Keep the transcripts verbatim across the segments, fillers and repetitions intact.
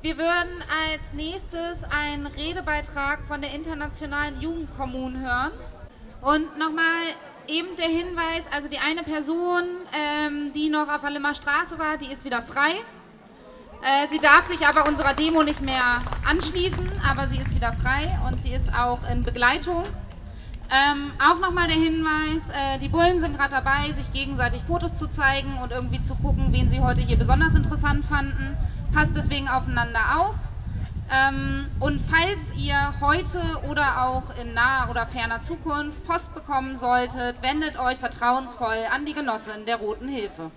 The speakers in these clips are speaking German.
Wir würden als nächstes einen Redebeitrag von der Internationalen Jugendkommun hören. Und nochmal eben der Hinweis, also die eine Person, ähm, die noch auf der Limmer Straße war, die ist wieder frei. Äh, sie darf sich aber unserer Demo nicht mehr anschließen, aber sie ist wieder frei und sie ist auch in Begleitung. Ähm, auch nochmal der Hinweis, äh, die Bullen sind gerade dabei, sich gegenseitig Fotos zu zeigen und irgendwie zu gucken, wen sie heute hier besonders interessant fanden. Passt deswegen aufeinander auf. Ähm, und falls ihr heute oder auch in naher oder ferner Zukunft Post bekommen solltet, wendet euch vertrauensvoll an die Genossin der Roten Hilfe.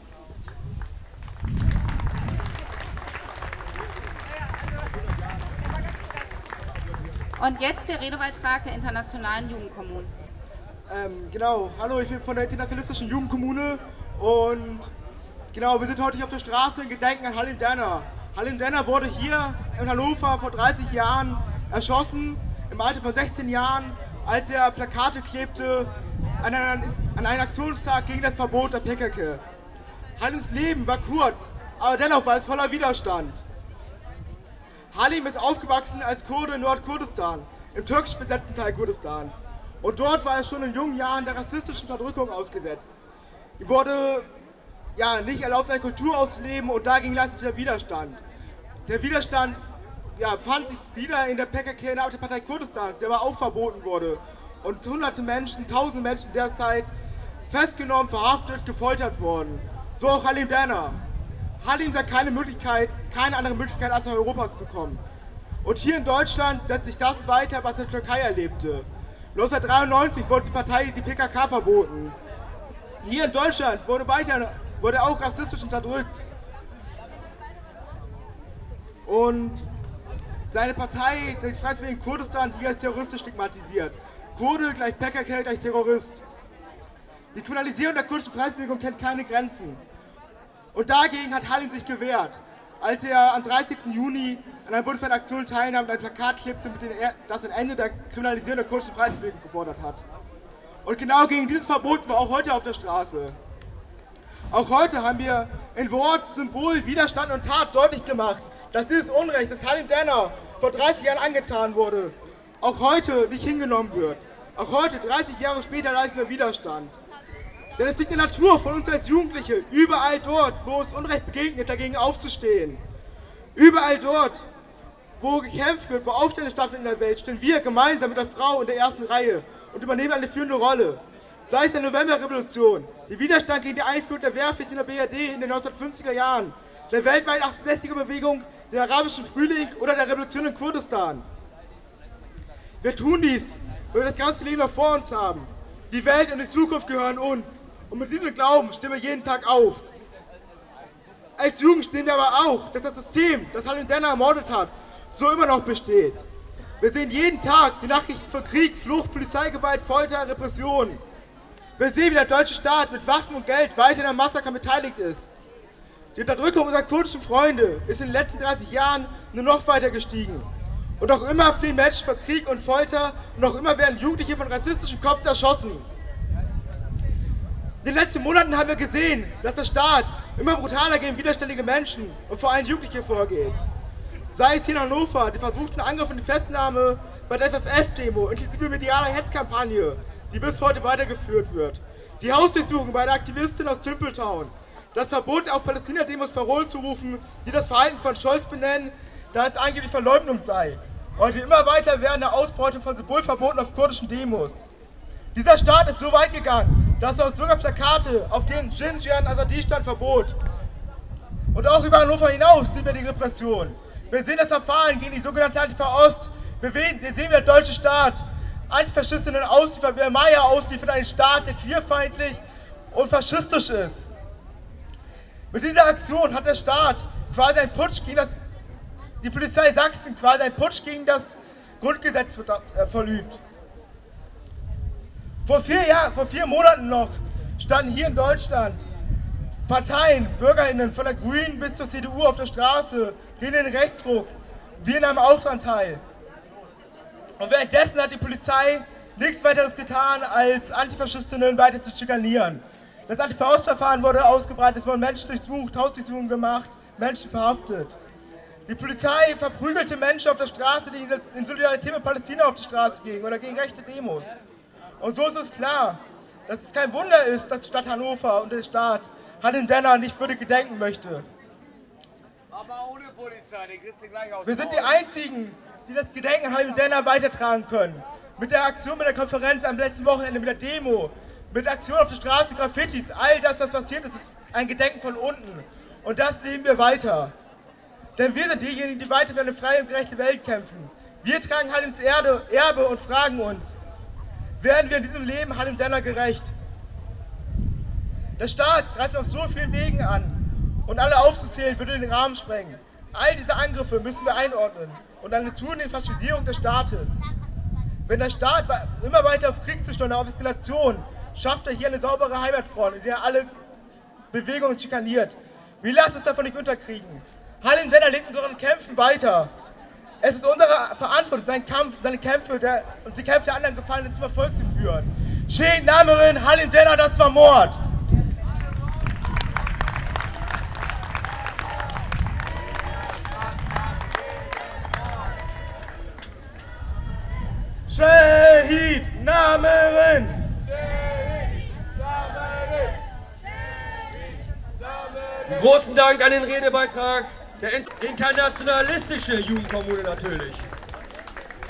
Und jetzt der Redebeitrag der Internationalen Jugendkommun. Ähm, genau, hallo, ich bin von der Internationalistischen Jugendkommune und genau, wir sind heute hier auf der Straße in Gedenken an Halim Denner. Halim Denner wurde hier in Hannover vor dreißig Jahren erschossen, im Alter von sechzehn Jahren, als er Plakate klebte an einen, an einen Aktionstag gegen das Verbot der P K K. Halims Leben war kurz, aber dennoch war es voller Widerstand. Halim ist aufgewachsen als Kurde in Nordkurdistan, im türkisch besetzten Teil Kurdistans. Und dort war er schon in jungen Jahren der rassistischen Unterdrückung ausgesetzt. Ihm wurde ja, nicht erlaubt, seine Kultur auszuleben und dagegen leistete er Widerstand. Der Widerstand ja, fand sich wieder in der P K K, in der Arbeiterpartei Kurdistans, der aber auch verboten wurde. Und hunderte Menschen, tausende Menschen derzeit festgenommen, verhaftet, gefoltert wurden. So auch Halim Denner. Halim sah keine Möglichkeit, keine andere Möglichkeit, als nach Europa zu kommen. Und hier in Deutschland setzt sich das weiter, was er in der Türkei erlebte. neunzehnhundertdreiundneunzig wurde die Partei, die P K K, verboten. Hier in Deutschland wurde, weiter, wurde auch rassistisch unterdrückt. Und seine Partei, die Freiheitsbewegung Kurdistan, die als terroristisch stigmatisiert. Kurde gleich P K K gleich Terrorist. Die Kriminalisierung der kurdischen Freiheitsbewegung kennt keine Grenzen. Und dagegen hat Halim sich gewehrt, als er am dreißigsten Juni an einer bundesweiten Aktion teilnahm und ein Plakat klebte, mit dem er das ein Ende der Kriminalisierung der kurdischen Freiheitsbewegung gefordert hat. Und genau gegen dieses Verbot sind wir auch heute auf der Straße. Auch heute haben wir in Wort, Symbol, Widerstand und Tat deutlich gemacht, dass dieses Unrecht, das Halim Denner vor dreißig Jahren angetan wurde, auch heute nicht hingenommen wird. Auch heute, dreißig Jahre später, leisten wir Widerstand. Denn es liegt in der Natur von uns als Jugendliche, überall dort, wo uns Unrecht begegnet, dagegen aufzustehen. Überall dort, wo gekämpft wird, wo Aufstände stattfinden in der Welt, stehen wir gemeinsam mit der Frau in der ersten Reihe und übernehmen eine führende Rolle. Sei es der Novemberrevolution, der Widerstand gegen die Einführung der Wehrpflicht in der B R D in den neunzehnhundertfünfziger Jahren, der weltweiten achtundsechziger-Bewegung, der arabischen Frühling oder der Revolution in Kurdistan. Wir tun dies, weil wir das ganze Leben noch vor uns haben. Die Welt und die Zukunft gehören uns. Und mit diesem Glauben stimmen wir jeden Tag auf. Als Jugend stehen wir aber auch, dass das System, das Halim Denner ermordet hat, so immer noch besteht. Wir sehen jeden Tag die Nachrichten von Krieg, Flucht, Polizeigewalt, Folter, Repression. Wir sehen, wie der deutsche Staat mit Waffen und Geld weiter am Massaker beteiligt ist. Die Unterdrückung unserer kurdischen Freunde ist in den letzten dreißig Jahren nur noch weiter gestiegen. Und noch immer fliehen Menschen vor Krieg und Folter und noch immer werden Jugendliche von rassistischen Cops erschossen. In den letzten Monaten haben wir gesehen, dass der Staat immer brutaler gegen widerständige Menschen und vor allem Jugendliche vorgeht. Sei es hier in Hannover, die versuchten Angriff und die Festnahme bei der F F F-Demo, inklusive medialer Hetzkampagne, die bis heute weitergeführt wird. Die Hausdurchsuchung bei der Aktivistin aus Tümpeltown. Das Verbot, auf Palästina-Demos Parolen zu rufen, die das Verhalten von Scholz benennen, da es angeblich Verleumdung sei. Und die immer weiter werdende Ausbeutung von Symbolverboten auf kurdischen Demos. Dieser Staat ist so weit gegangen, dass er uns sogar Plakate, auf denen Jinjian Azadi stand, verbot. Und auch über Hannover hinaus sehen wir die Repression. Wir sehen das Verfahren gegen die sogenannte Antifa Ost. Wir sehen, wie der deutsche Staat Antifaschistinnen ausliefert, wie der Maya ausliefert, einen Staat, der queerfeindlich und faschistisch ist. Mit dieser Aktion hat der Staat quasi einen Putsch gegen das, die Polizei Sachsen quasi einen Putsch gegen das Grundgesetz verübt. Vor vier Jahren, vor vier Monaten noch standen hier in Deutschland Parteien, BürgerInnen von der Grünen bis zur C D U auf der Straße, gegen den Rechtsruck. Wir nahmen auch daran teil. Und währenddessen hat die Polizei nichts weiteres getan, als Antifaschistinnen weiter zu schikanieren. Das Antifa-Ost-Verfahren wurde ausgebreitet, es wurden Menschen durchsucht, Hausdurchsuchungen gemacht, Menschen verhaftet. Die Polizei verprügelte Menschen auf der Straße, die in Solidarität mit Palästina auf die Straße gingen oder gegen rechte Demos. Und so ist es klar, dass es kein Wunder ist, dass die Stadt Hannover und der Staat Halim Denner nicht würdig gedenken möchte. Aber ohne Polizei, den kriegst du gleich aus. Wir sind die Einzigen, die das Gedenken an Halim Denner weitertragen können. Mit der Aktion, mit der Konferenz am letzten Wochenende, mit der Demo, mit der Aktion auf der Straße, Graffitis, all das, was passiert ist, ist ein Gedenken von unten. Und das leben wir weiter. Denn wir sind diejenigen, die weiter für eine freie und gerechte Welt kämpfen. Wir tragen Halims Erde, Erbe und fragen uns, werden wir in diesem Leben Halim Denner gerecht? Der Staat greift auf so vielen Wegen an und alle aufzuzählen würde den Rahmen sprengen. All diese Angriffe müssen wir einordnen und eine zunehmende Faschisierung des Staates. Wenn der Staat immer weiter auf Kriegszustand, auf Eskalation, schafft er hier eine saubere Heimatfront, in der er alle Bewegungen schikaniert. Wir lassen es davon nicht unterkriegen. Halim Denner lebt in unseren Kämpfen weiter. Es ist unsere Verantwortung, seinen Kampf, seine Kämpfe der, und die Kämpfe der anderen Gefallenen zum Erfolg zu führen. Sheikh Namerin, Halim Denner, das war Mord! Shahid Namerin! Großen Dank an den Redebeitrag der internationalistische Jugendkommune natürlich.